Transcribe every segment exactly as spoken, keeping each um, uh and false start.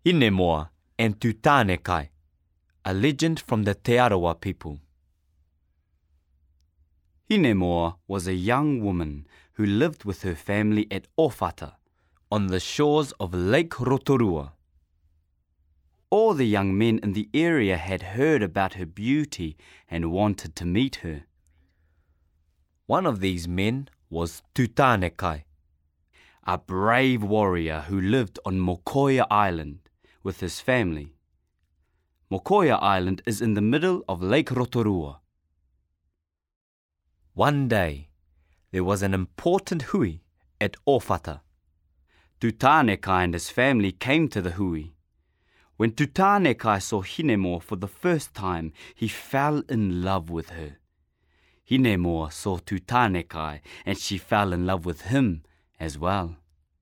Hinemoa and Tutanekai, a legend from the Te Arawa people. Hinemoa was a young woman who lived with her family at Ofata, on the shores of Lake Rotorua. All the young men in the area had heard about her beauty and wanted to meet her. One of these men was Tutanekai, a brave warrior who lived on Mokoia Island with his family. Mokoia Island is in the middle of Lake Rotorua. One day, there was an important hui at Ofata. Tutanekai and his family came to the hui. When Tutanekai saw Hinemoa for the first time, he fell in love with her. Hinemoa saw Tutanekai and she fell in love with him as well.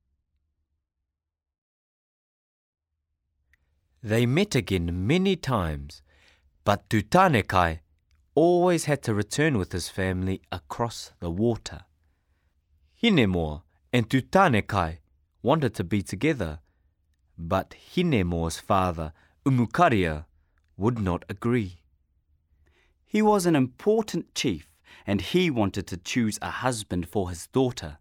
They met again many times, but Tutanekai always had to return with his family across the water. Hinemoa and Tutanekai wanted to be together, but Hinemoa's father, Umukaria, would not agree. He was an important chief and he wanted to choose a husband for his daughter.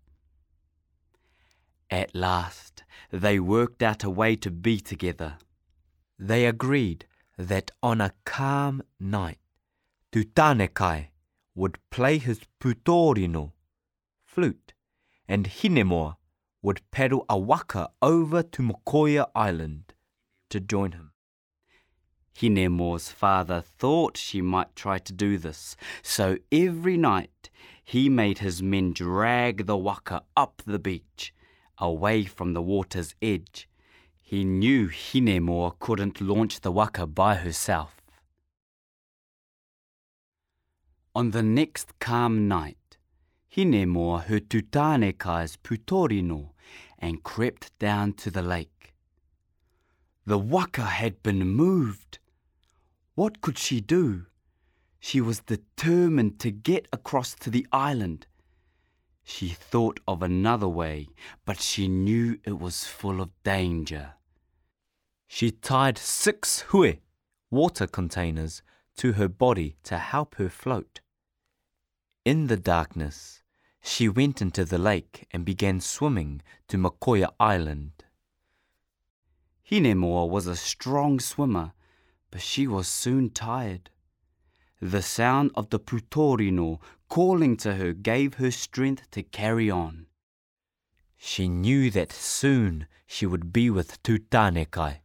At last, they worked out a way to be together. They agreed that on a calm night, Tutanekai would play his putorino, flute, and Hinemoa would paddle a waka over to Mokoia Island to join him. Hinemoa's father thought she might try to do this, so every night he made his men drag the waka up the beach, away from the water's edge. He knew Hinemoa couldn't launch the waka by herself. On the next calm night, Hinemoa heard Tutanekai's putorino and crept down to the lake. The waka had been moved. What could she do? She was determined to get across to the island. She thought of another way, but she knew it was full of danger. She tied six hui, water containers, to her body to help her float. In the darkness, she went into the lake and began swimming to Mokoia Island. Hinemoa was a strong swimmer, but she was soon tired. The sound of the putorino calling to her gave her strength to carry on. She knew that soon she would be with Tutanekai.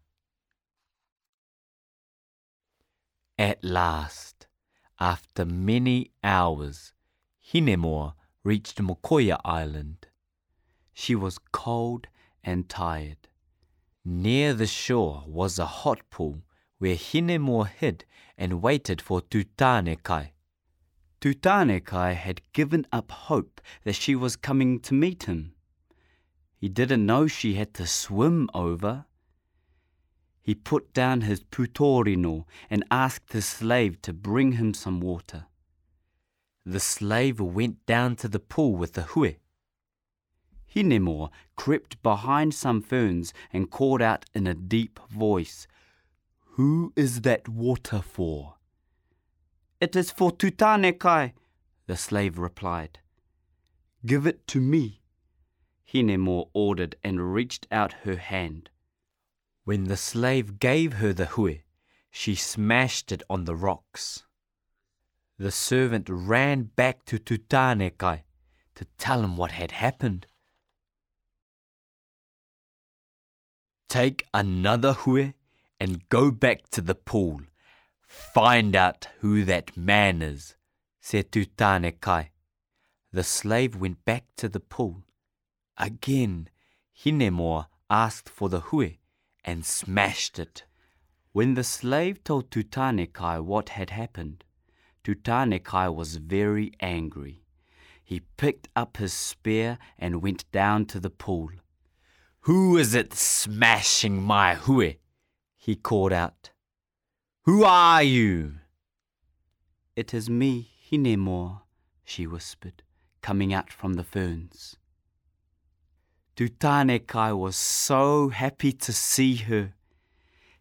At last, after many hours, Hinemoa reached Mokoia Island. She was cold and tired. Near the shore was a hot pool where Hinemoa hid and waited for Tutanekai. Tutanekai had given up hope that she was coming to meet him. He didn't know she had to swim over. He put down his putorino and asked his slave to bring him some water. The slave went down to the pool with the hui. Hinemoa crept behind some ferns and called out in a deep voice, "Who is that water for?" "It is for Tutanekai," the slave replied. "Give it to me," Hinemoa ordered and reached out her hand. When the slave gave her the hui, she smashed it on the rocks. The servant ran back to Tutanekai to tell him what had happened. "Take another hui and go back to the pool. Find out who that man is," said Tutanekai. The slave went back to the pool. Again, Hinemoa asked for the hui and smashed it. When the slave told Tutanekai what had happened, Tutanekai was very angry. He picked up his spear and went down to the pool. "Who is it smashing my hui?" he called out. "Who are you?" "It is me, Hinemoa," she whispered, coming out from the ferns. Tutanekai was so happy to see her.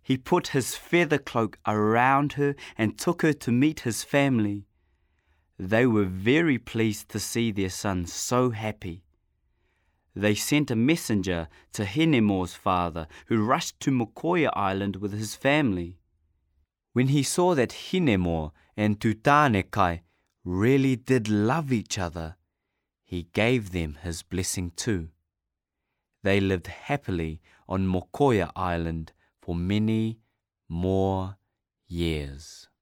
He put his feather cloak around her and took her to meet his family. They were very pleased to see their son so happy. They sent a messenger to Hinemoa's father, who rushed to Mokoia Island with his family. When he saw that Hinemoa and Tutanekai really did love each other, he gave them his blessing too. They lived happily on Mokoia Island for many more years.